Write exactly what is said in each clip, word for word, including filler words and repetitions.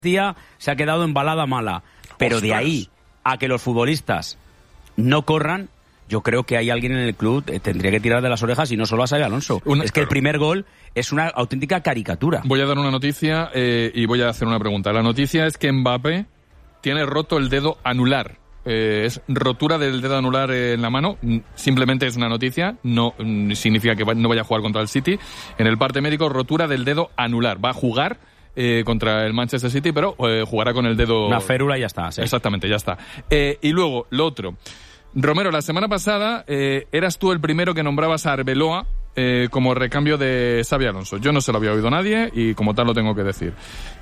día se ha quedado en balada mala. Pero Ostras. de ahí a que los futbolistas no corran, yo creo que hay alguien en el club que tendría que tirar de las orejas y no solo a Xabi Alonso. Una, es que claro. el primer gol es una auténtica caricatura. Voy a dar una noticia eh, y voy a hacer una pregunta. La noticia es que Mbappé tiene roto el dedo anular. Eh, es rotura del dedo anular en la mano. Simplemente es una noticia, no significa que no vaya a jugar contra el City. En el parte médico, rotura del dedo anular. Va a jugar eh, contra el Manchester City, pero eh, jugará con el dedo... Una férula y ya está. Sí. Exactamente, ya está. Eh, y luego, lo otro. Romero, la semana pasada eh, eras tú el primero que nombrabas a Arbeloa eh, como recambio de Xabi Alonso. Yo no se lo había oído a nadie y como tal lo tengo que decir.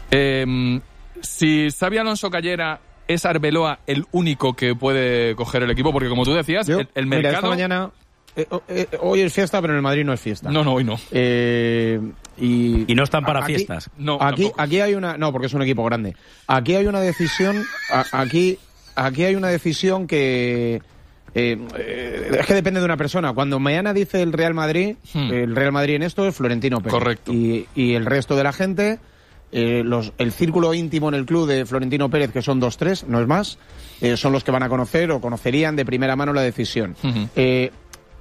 Eh, si Xabi Alonso cayera, ¿es Arbeloa el único que puede coger el equipo? Porque como tú decías, Yo, el, el mercado... Mira, esta mañana... Eh, eh, hoy es fiesta, pero en el Madrid no es fiesta. No, no, hoy no. Eh, y, y no están para aquí, fiestas. No, aquí, aquí hay una... No, porque es un equipo grande. Aquí hay una decisión... A, aquí, aquí hay una decisión que... Eh, eh, es que depende de una persona. Cuando mañana dice el Real Madrid, hmm. el Real Madrid en esto es Florentino Pérez. Correcto. Y, y el resto de la gente, eh, los, el círculo íntimo en el club de Florentino Pérez, que son dos, tres, no es más, eh, son los que van a conocer o conocerían de primera mano la decisión. Hmm. Eh,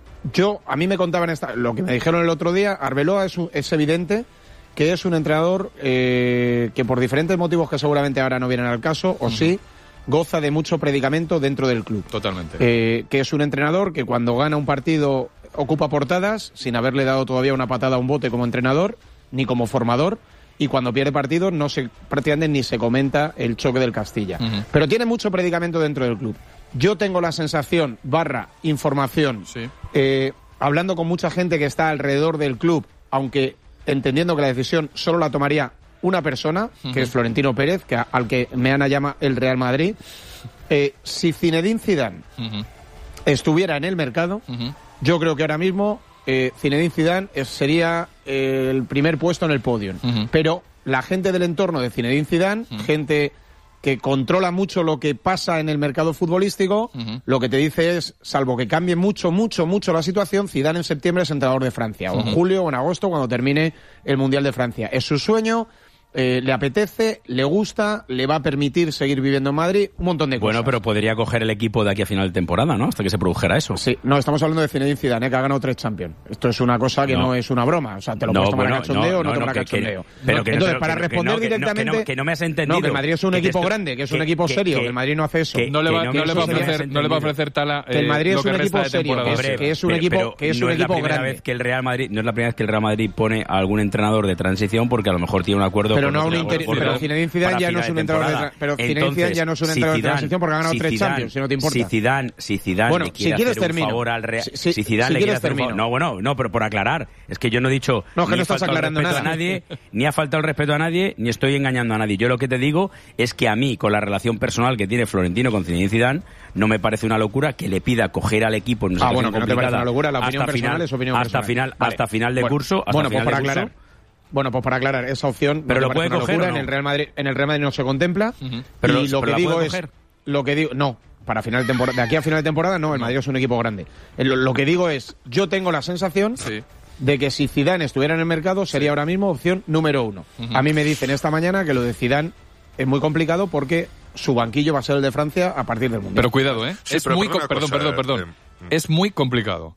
yo, a mí me contaban esta, lo que me dijeron el otro día, Arbeloa es, es evidente que es un entrenador eh, que por diferentes motivos que seguramente ahora no vienen al caso, o hmm. sí, goza de mucho predicamento dentro del club. Totalmente. Eh, que es un entrenador que cuando gana un partido ocupa portadas, sin haberle dado todavía una patada a un bote como entrenador, ni como formador, y cuando pierde partidos no se prácticamente ni se comenta el choque del Castilla. Uh-huh. Pero tiene mucho predicamento dentro del club. Yo tengo la sensación, barra, información, sí. eh, hablando con mucha gente que está alrededor del club, aunque entendiendo que la decisión solo la tomaría una persona, uh-huh. que es Florentino Pérez, que a, al que Meana llama el Real Madrid. Eh, si Zinedine Zidane uh-huh. estuviera en el mercado, uh-huh. yo creo que ahora mismo eh, Zinedine Zidane es, sería eh, el primer puesto en el podio. Uh-huh. Pero la gente del entorno de Zinedine Zidane, uh-huh. gente que controla mucho lo que pasa en el mercado futbolístico, uh-huh. lo que te dice es, salvo que cambie mucho, mucho, mucho la situación, Zidane en septiembre es entrenador de Francia, uh-huh. o en julio o en agosto cuando termine el Mundial de Francia. Es su sueño. Eh, le apetece, le gusta, le va a permitir seguir viviendo en Madrid, un montón de cosas. Bueno, pero podría coger el equipo de aquí a final de temporada, ¿no? Hasta que se produjera eso. Sí, no, estamos hablando de Zinedine Zidane, ¿eh? Que ha ganado tres Champions. Esto es una cosa que no, no es una broma. O sea, te lo no, puedes tomar bueno, a cachondeo no, o no, no tomar no, a cachondeo. Que, pero que, Entonces, pero, para que, responder que no, directamente... Que no, que no me has entendido. No, que el Madrid es un equipo esto, grande, que es que, un equipo que, serio, que, que el Madrid no hace eso. Que no le va, no le va a ofrecer, no le va a ofrecer Tala eh, que el Madrid es un equipo serio, que es un equipo que es un equipo grande. Que el Real Madrid no es la primera vez que el Real Madrid pone a algún entrenador de transición porque a lo mejor tiene un acuerdo. Pero no un pero Zinedine Zidane ya no es un entrenador de tra- pero Zinedine Zidane ya no es un entrenador si de transición porque ha ganado si tres Zidane, Champions, si no te importa. Si Zidane, si Zidane bueno, le quiere si quieres, hacer termino. un favor al Real, si, si, si Zidane si le quiere hacer termino. un favor, no, bueno, no, pero por aclarar, es que yo no he dicho no, que ni no estás aclarando nada a nadie, ni ha faltado el respeto a nadie, ni estoy engañando a nadie. Yo lo que te digo es que a mí, con la relación personal que tiene Florentino con Zinedine Zidane, no me parece una locura que le pida coger al equipo en una ah, bueno, que no te parece una locura, la opinión personal final, es opinión hasta personal. Final, vale. Hasta final de bueno, curso, hasta bueno, final pues para de aclarar. Curso, Bueno, pues para aclarar, esa opción pero no lo puede coger locura, ¿o no? en el Real Madrid, en el Real Madrid no se contempla. Uh-huh. Pero, y lo pero que digo es coger. lo que digo, no, para final de temporada, de aquí a final de temporada no, el Madrid es un equipo grande. Lo, lo que digo es, yo tengo la sensación sí. de que si Zidane estuviera en el mercado sería sí. ahora mismo opción número uno. Uh-huh. A mí me dicen esta mañana que lo de Zidane es muy complicado porque su banquillo va a ser el de Francia a partir del Mundial. Pero cuidado, ¿eh? Sí, es muy co- perdón, cosa, perdón, perdón, perdón. Eh, es muy complicado.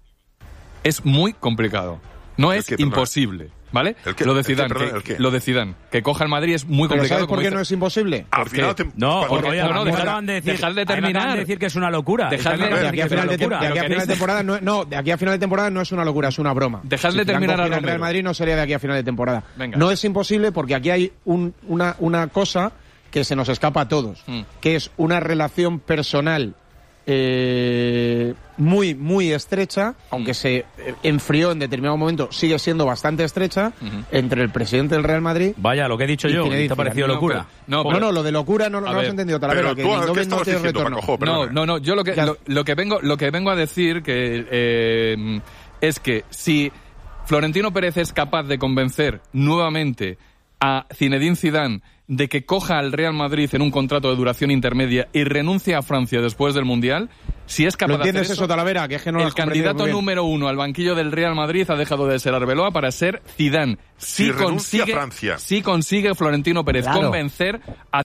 Es muy complicado. No es que, imposible. ¿Vale? Que, lo de Zidane, que, que, lo de Zidane, que coja el Madrid es muy complicado. ¿Sabes por qué no es imposible? ¿Por qué? Te... No, porque, oye, no, no, dejaban de decir, dejar de terminar, de decir que es una locura. Dejar de, de aquí a final de, de, aquí a final de temporada no, no, de aquí a final de temporada no es una locura, es una broma. Dejar si de terminar al Real Madrid no sería de aquí a final de temporada. Venga. No es imposible porque aquí hay un, una una cosa que se nos escapa a todos, mm. que es una relación personal Eh, muy, muy estrecha, aunque se enfrió en determinado momento, sigue siendo bastante estrecha, uh-huh. entre el presidente del Real Madrid. Vaya, lo que he dicho yo, ¿te ha parecido no, locura? No, no, no, lo de locura no, no lo has entendido, Talavera, que no, ¿qué no tienes retorno. Paco, no, no, no, yo lo que, lo, lo que vengo lo que vengo a decir que eh, es que si Florentino Pérez es capaz de convencer nuevamente a Zinedine Zidane de que coja al Real Madrid en un contrato de duración intermedia y renuncie a Francia después del Mundial, si es capaz ¿Lo entiendes de hacer eso, Talavera? Que es que no lo el has comprendido candidato muy bien. número uno al banquillo del Real Madrid ha dejado de ser Arbeloa para ser Zidane. Si, Si renuncia consigue, a Francia. si consigue Florentino Pérez Claro. convencer a